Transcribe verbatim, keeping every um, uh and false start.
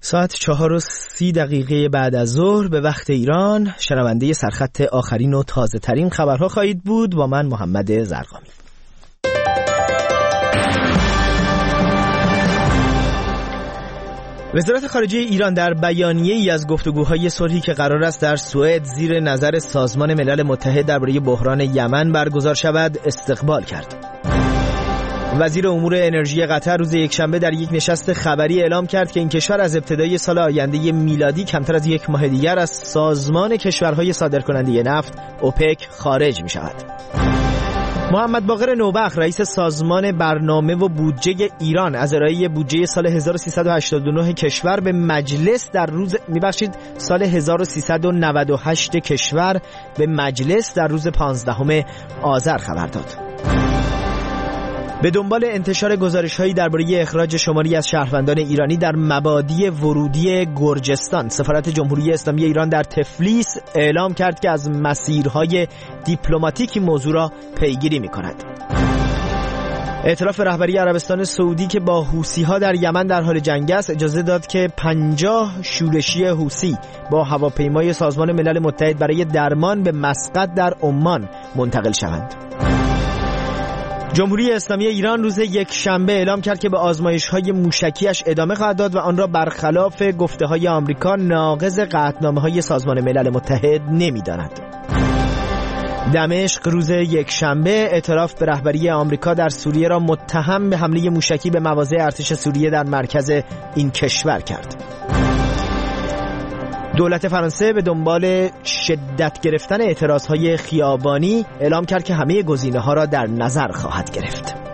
ساعت چهار و سی دقیقه بعد از ظهر به وقت ایران شنونده سرخط آخرین و تازه ترین خبرها خواهید بود با من محمد زرقامی. وزارت خارجه ایران در بیانیه‌ای از گفتگوهای صلحی که قرار است در سوئد زیر نظر سازمان ملل متحد درباره بحران یمن برگزار شود استقبال کرد. وزیر امور انرژی قطر روز یکشنبه در یک نشست خبری اعلام کرد که این کشور از ابتدای سال آینده میلادی کمتر از یک ماه دیگر از سازمان کشورهای صادرکننده نفت اوپک خارج می شود. محمد باقر نوبخت رئیس سازمان برنامه و بودجه ایران از ارائه بودجه سال هزار و سیصد و هشتاد و نه کشور به مجلس در روز میبخشید سال هزار و سیصد و نود و هشت کشور به مجلس در روز پانزدهم آذر خبر داد. به دنبال انتشار گزارش‌هایی درباره اخراج شماری از شهروندان ایرانی در مبادی ورودی گرجستان، سفارت جمهوری اسلامی ایران در تفلیس اعلام کرد که از مسیرهای دیپلماتیکی موضوع را پیگیری می‌کند. اعتراف رهبری عربستان سعودی که با حوثی‌ها در یمن در حال جنگ است اجازه داد که پنجاه شورشی حوثی با هواپیمای سازمان ملل متحد برای درمان به مسقط در عمان منتقل شوند. جمهوری اسلامی ایران روز یک شنبه اعلام کرد که به آزمایش‌های موشکیش ادامه خواهد داد و آن را برخلاف گفته‌های آمریکا ناقض قطعنامه‌های سازمان ملل متحد نمی‌داند. دمشق روز یک شنبه اعتراف به رهبری آمریکا در سوریه را متهم به حمله موشکی به مواضع ارتش سوریه در مرکز این کشور کرد. دولت فرانسه به دنبال شدت گرفتن اعتراضهای خیابانی اعلام کرد که همه گزینه‌ها را در نظر خواهد گرفت.